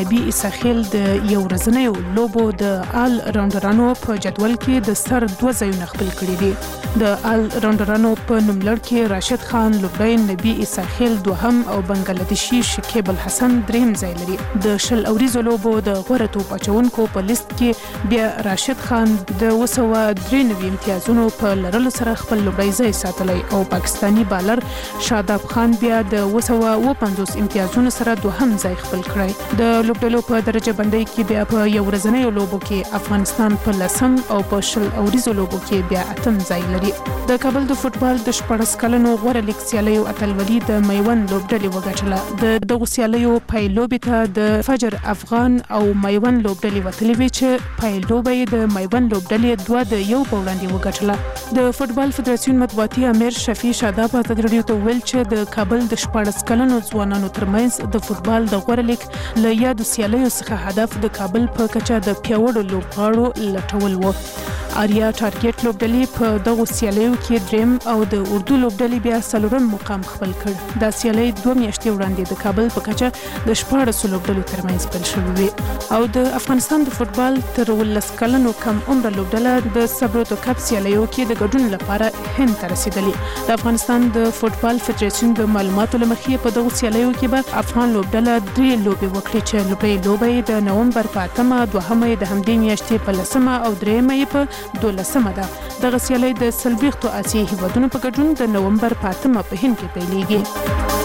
نبی عیساخیل د یو ورځنیو لوبو د آل راونډرانو په جدول کې د سر 2 ځایونه خپل کړي دي. د آل راونډرانو په نوملړ کې راشد خان لومړی، نبی عیساخیل دوهم او بنگلادیشي شکیب الحسن دریم ځای لري. د شل اوریزو لوبو د غوره توپ اچونکو په لیست کې بیا راشد خان د 293 امتیازونو په لرلو سره خپل لومړی ځای ساتلی او پاکستانی بالر شاداب خان بیا د 250 امتیازونو سره دوهم ځای خپل کړی. د لوبډلو په درجه بندۍ کې بیا په یو ورځنیو لوبو کې افغانستان په 10 او په شل اوریزو لوبو کې بیا 8 ځای لري. د کابل د فوتبال د 14 کلنو غوره لیګ سیالیو اتلولي د میوند لوبډلې وګټله. د دغو سیالیو پایلوبې ته د فجر افغان او میوند لوبډلې وتلې وې چې پایلوبه یې د میوند لوبډلې 2 د 1 په وړاندې وګټله. د فوتبال فدراسیون مطبوعاتي امیر شفیع شاداب ازادي راډیو ته ویل چې د کابل د 14 کلنو ځوانانو ترمنځ د فوتبال د غوره لیګ له یادو سیالیو څخه هدف د کابل په کچه د پیاوړو لوبغاړو لټول و. آریا ټارګټ لوبډلې په دغو سیالیو کې دریم او د اردو لوبډلې بیا څلورم مقام خپل کړ. دا سیالۍ 2 میاشتې وړاندې د کابل په کچه د 14 لوبډلو ترمنځ پیل شوې وې او د افغانستان د فوتبال تر 19 کلنو کم عمر لوبډله د سبروتو کپ سیالیو کې د ګډون لپاره هند ته رسیدلې. د افغانستان د فوتبال فدراسیون د معلوماتو له مخې په دغو سیالیو کې به افغان لوبډله 3 لوبې وکړي چې لوبې لوبې د نومبر په 8 دوهمه د همدې میاشتې په 10 او 3 په 12 ده. دغه سیالۍ د سلويختو آسیایي هیوادونو په ګډون د نومبر په 8 په هند کې پیلېږي.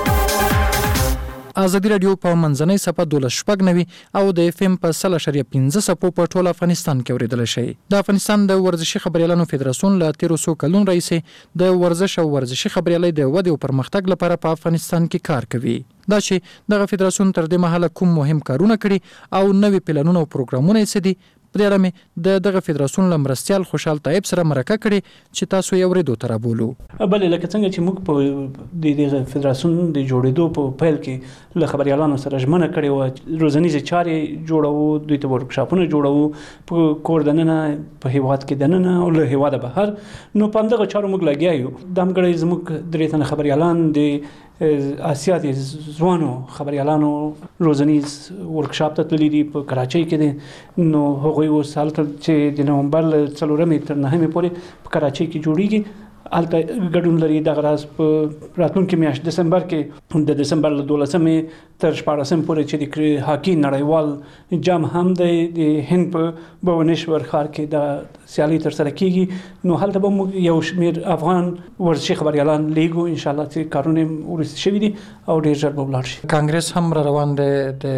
ازادي راډیو په منځنۍ صفحه 12.9 او د اف ام په 100.15 صفو په ټول افغانستان کې اوریدل شي. د افغانستان د ورزشي خبريالانو فدراسیون له 1300 کلون رئیس د ورزش او ورزشي خبريالۍ د ودې او پرمختګ لپاره په افغانستان کې کار کوي. دا چې دغه فدراسیون تر دې مهاله کوم مهم کارونه کړي او نوي پلانونه او پروګرامونه یې سدي په دې اړه مې دغه فدراسیون له مرستیال خوشحال طیب سره مرکه کړې چې تاسو یې اورېدو ته رابولو. بلې لکه څنګه چې موږ په دغه فدراسیون د جوړېدو په پیل کې له خبريالانو سره ژمنه کړې وه روزنیزې چارې جوړوو، دوی ته ورکشاپونه جوړوو په کور دننه په هیواد کې دننه او له هیواده بهر. نو په همدغه چارو موږ لګیا یو. دا همګړی زموږ 3 تنه خبريالان د آسیا د ځوانو خبريالانو روزنیز ورکشاپ ته تللي دي په کراچۍ کې دي. نو هغوی اوس هلته چې د نومبر له 4 تر 9 پورې په کراچۍ کې جوړیږي هلته ګډون لري. دغه راز په راتلونکي میاشت دسمبر کې د دسمبر له 12 تر 14 پورې چې د هاکي نړیوال جام هم د هند په بونیشور ښار کې د سیالي تر سره کیږي. نو هلته به موږ یو شمیر افغان ورزشي خبريالان لیګو ان شاء الله چې کارونه ورسته شوي دي او ډیر ژر به ولاړ شي. کانګرس هم را روان دی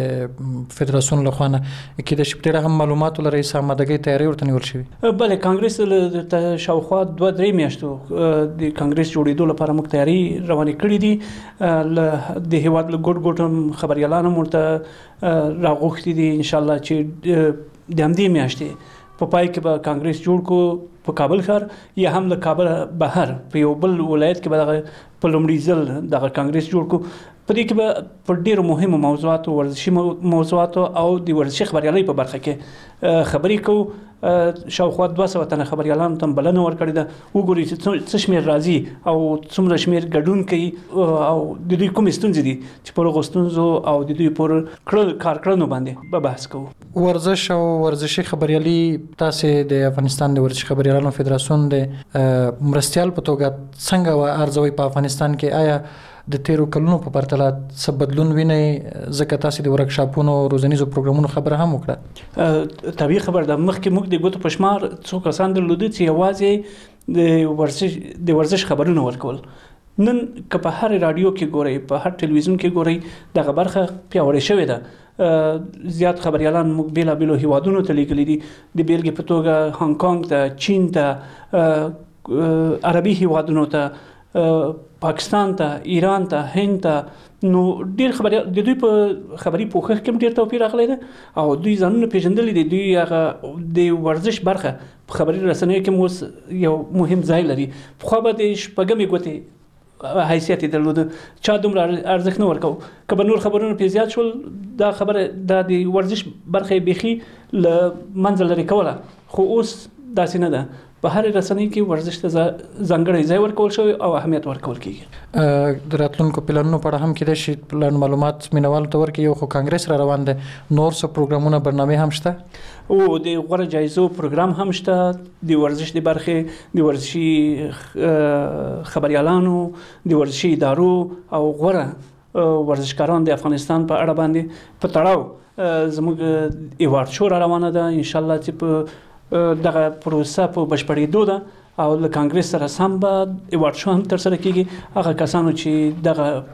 د فدراسیون له خوا نه کې د شپږ هم معلوماتو لري سمادګي تیاری ورته نیول شوی. بله کانګرس له شاوخوا 2-3 میاشتو د کانګرس جوړېدو لپاره موږ تیاری روانې کړې دي. د هیواد له ګډ خبريالانو مرته راغوښتي دي ان شاء الله چې د همدې میاشتې په پای کې به کانګرس جوړ کو په کابل ښار یا هم له کابل بهر په یو بل ولایت کې به دغه په لومړي ځل دغه کانګرس جوړ کو. په دې کې به پر ډېرو مهمو موضوعاتو ورزشي موضوعاتو او د ورزشي خبريالۍ په برخه کې خبرې کوو. شاوخوا 200 تنه خبريالانو ته بلنه ورکړې ده وګوري چې څه شمېر راځي او څومره شمېر ګډون کوي او د دوی کومې ستونزې دي چې پر هغو ستونزو او د دوی پر کارکړنو باندې به بحث کوو. ورزش او ورزشي خبريالي تاسې د افغانستان د ورزشي خبريالانو فدراسیون د مرستیال په توګه څنګه ارزوي په افغانستان کې؟ آیا د 13 کلونو په پرتله څه بدلون وینئ ځکه تاسې د ورکشاپونو روزنیزو پروګرامونو خبره هم وکړه؟ طبیعي خبر ده. مخکې موږ د ګوتو په شمار څو کسان درلودي چې یوازې د ورزش خبرونه ورکول. نن که په هر رادیو کې ګورئ په هر ټلویزیون کې ګورئ دغه برخه پیاوړې شوې ده. زیات خبريالان موږ بیلابیلو هیوادونو ته لیږلي دي. د بیلګې په توګه هانګ کانګ ته، چین ته، عربي هیوادونو ته، پاکستان ته، ایران ته، هند ته. نو ډیر خبريال د دوی په خبري پوښښ کې ډیر توپیر راغلی دی او دوی ځانونه پیژندلي دي. دوی هغه د ورزش برخه په خبري رسنیو کې اوس یو مهم ځای لري. خو به د شپږمې ګوتې حیثیت درلوده چا دومره ارزښت نه ورکو. که به نور خبرونه پې زیات شول دا خبره د ورزش برخه بیخي له منځه لرې کوله. خو اوس داسې نه ده. په هر رسنۍ کې ورزش ته ځانګړی ځای ورکول شوی او اهمیت ورکول کیږي. د راتلونکو پلانونو په اړه هم کېدای شي پلان معلومات مینوالو ته ورکړي. یو خو کانګرس را روان دی، نور څه پروګرامونه برنامې هم شته او د غوره جایزو پروګرام هم شته. د ورزش د برخې د ورزشي خبريالانو، د ورزشي ادارو او غوره ورزشکاران د افغانستان په اړه باندې په تړاو زموږ ایوارډ شو را روانه ده. ان شاء الله چې په دغه پروسه په بشپړېدو ده او له کانګرس سره سم به ایوارډ شو هم تر سره کیږي. هغه کسانو چې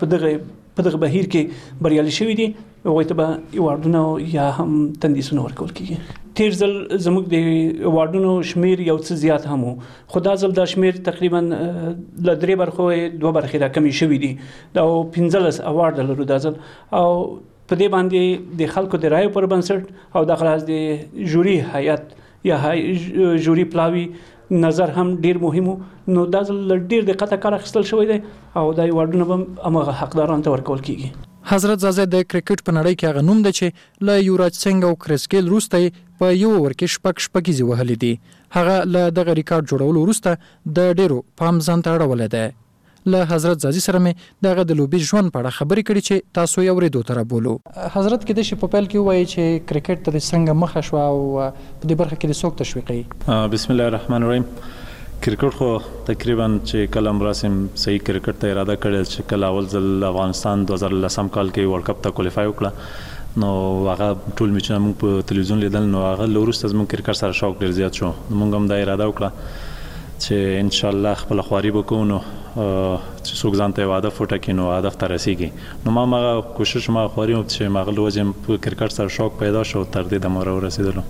په دغه بهیر کې بریالي شوي دي هغوی ته به ایوارډونه یا هم تندیسونه ورکول کیږي. تیر ځل زموږ د ایوارډونو شمیر یو څه زیات هم و، خو دا ځل دا شمیر تقریبا له 3 برخو 2 برخې راکمې شوي دي. دا 15 ایوارډ لرو دا ځل او په دې باندې د خلکو د رایو پر بنسټ او د خلاص د جوري هیئت یا جوري پلاوی نظر هم ډیر مهم. نو دا ځل ډیر دقت کار اخیستل شوی دی او دا ایوارډونه به هغه حقدارانو ته ورکول کیږي. حضرت زازه د کرکټ په نړۍ کې هغه نوم دی چې له یوراج سنگ او کریس ګیل وروسته په یو اوور کې شپږیزې وهلې دي. هغه له دغه ریکارډ جوړولو وروسته د ډیرو پام ځان ته اړولی دی. له حضرت زازي سره مې دغه د لوبي ژوند په اړه خبرې کړې چې تاسو یې اورېدو ته رابولو. حضرت کېدای شي په پیل کې ووایي چې کرکټ ته د څنګه مخه شوه او په دې برخه کې د څوک تشویقوي؟ بسم الله الرحمن الرحیم. کرکټ خو تقریبا چې کله مراسم صحیح کرکټ ته اراده کړل چې کله اول ځل افغانستان 2010 کال کې ورلد کپ ته کوالیفای وکړه نو هغه ټول میچونه موږ په تلویزیون لیدل. نو هغه لورسته زموږ کرکټ سره شوق ډیر زیات شو. موږ هم دا اراده وکړه چې ان شاء الله خپل خواري وکړو نو چې څوک ځان ته وعده فوټه کړي نو هدف ته رسیږي. نو ما کوشش ما خواري چې ما لوځم په کرکټ سره شوق پیدا شو تر دې د مور رسیدلو.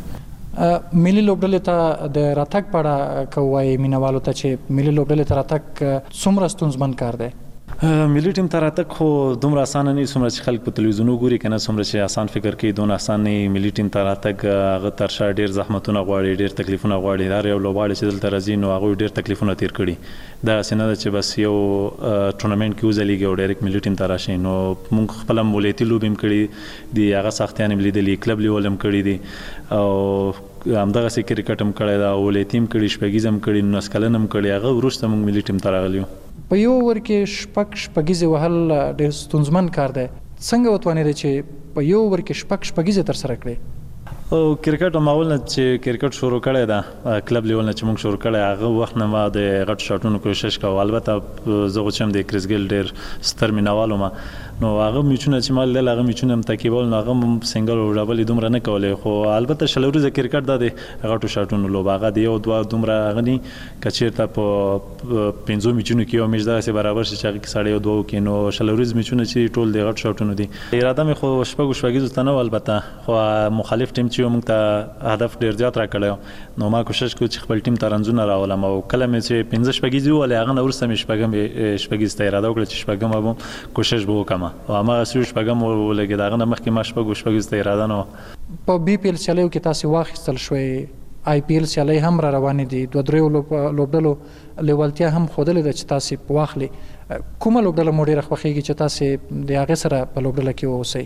ملي لوبډلې ته د راتګ په اړه کوي مینوالو ته چې ملي لوبډلې ته راتګ څومره ستونزمن کار دی؟ ملي ټیم ته راتګ خو دومره اسانه نه څومره چې خلک په تلویزیون ګوري کنه څومره چې آسان فکر کوي دون آسان نه. ملي ټیم ته راتګ هغه تر شا ډیر زحمتونه غواړي، ډیر تکلیفونه غواړي. هر یو لوبغاړی چې دلته راځي نو هغه ډیر تکلیفونه تیر کړي. دا څنګه چې بس یو ټورنمنت کې وځلېږي او ډایرکټ ملي ټیم ته راشي. نو موږ خپل مولېتی لوب هم کړی دی، هغه سختیان هم لیدلې، کلب لیول هم کړی دی او همدغه سي کرکټ هم کړی دا، ولې ټیم کړی، شپږیز هم کړی، نو سکلن هم کړی. هغه وروسته موږ ملي ټیم ته راغلیو. په یو اوور کې شپږیزې وهل ډېر ستونزمن کار دی. څنګه وتوانېدې چې په یو اوور کې شپږیزې ترسره کړې؟ او کرکټ معمول نه چې کرکټ شروع کړی دا کلب لیول نه چې موږ شروع کړی هغه وخت نه ما د غټ شاټونو کوشش کوم. البته زه غوښم د کریس ګیل ډیر ستر مینوالو ما نو هغه میچونه چې مال له هغه میچونه هم تکیبل نو هغه سنگل او ډبل دومره نه کولای. خو البته شلوري کرکټ د غټو شاټونو لوب هغه دی او دوه دومره غني کچیرته په 5 میچونو کې او میچ دغه برابر شي چې هغه ساړه یو دوه کې نو شلوري میچونه چې ټول د غټ شاټونو دي. اراده مې خو شپږیز ته نه، البته خو مخالف ټیم چې موږ ته هدف ډیر زیات راکړی نو ما کوشش کوم چې خپل ټیم ته رنځونه راولم او کله مې چې 15 شپږیز ولې هغه نورسته مې شپږیز ته اراده وکړه چې شپږم به کوشش وکم او ما سوي شپږم ولګي داغه مخکې ما شپږیز ته اراده نو. په بي پی ال سیالیو کې تاسو واخیستل شوې، آی پی ال سیالۍ هم را روانې دي، دوه درې لوبډلو لیوالتیا هم ښودلې ده چې تاسو په واخلي. کومه لوبډله مو ډېره خوښیږي چې تاسو د هغې سره په لوبډله کې واوسئ؟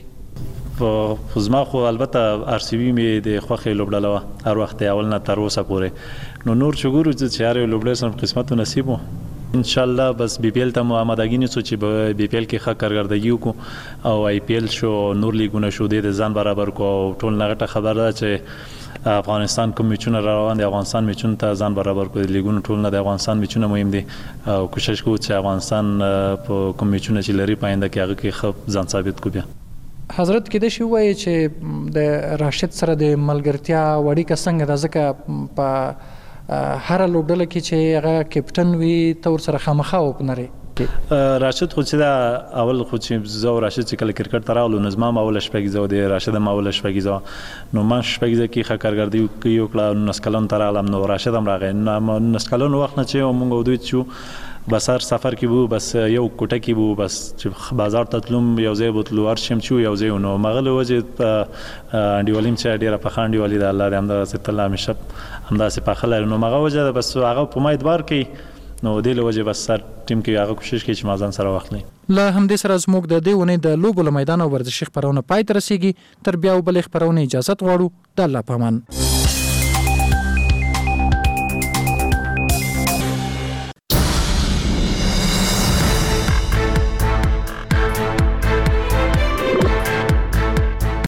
په زما خو البته آر سی بي مې د خوښې لوبډله وه هر وخت اول نه تر اوسه پورې. نو نور چې ګورو چې هر یو لوبډلې سره قسمت و نصیب و ان شاء الله. بس بي پی ال ته مو آمادګي نیسو چې به بي پی ال کې ښه کارکردګي وکړو او آی پی ال شو نور لیګونه شو د ځان برابر کو او ټول نغټه خبر ده چې افغانستان کوم میچونه روان دي، افغانستان میچونه ته ځان برابر کو. لیګونه ټول نه د افغانستان میچونه مهم دي او کوشش کوو چې افغانستان په کوم میچونه چې لري پاینده کې هغه کې ښه ځان ثابت کو. بیا حضرت کېدای شي ووایي چې د راشد سره د ملګرتیا وړیکه څنګه ده، ځکه په هر لوبډله کې چې هغه کپټن وي ته ورسره خامخا وپنري. راشد خو چې دا اول خو چې زه او راشد چې کله کرکټ ته راغلو نو زما اول شپږیزه و د راشد هم اول شپږیزه نو ما شپږیزه کې ښه کارکردګي وکړه. نسکلون ته راغلم نو راشد هم راغی. نسکلون وخت نه چې موږ او دوی چې بس هر سفر کې وو، بس یو کوټه کې وو، بس چې بازار ته تلم یو ځای بوتلو ارشم چې یو ځای نو مغله وجه انډیوالیم چې ډیره په خاندیوالي د الله دې همدا ست الله مشب همدا سه په خلل نو مغه وجه بس هغه په ما ادبار کې نو دې لوجه بس سر ټیم کې هغه کوشش کوي چې مازن سره واخلي. لا همدې سره زموږ د دې ونې د لوبو میدان او ورزشي خبرونه پای ته رسیږي. تر بیا وبلې خبرونه اجازه غواړو. د الله پامان.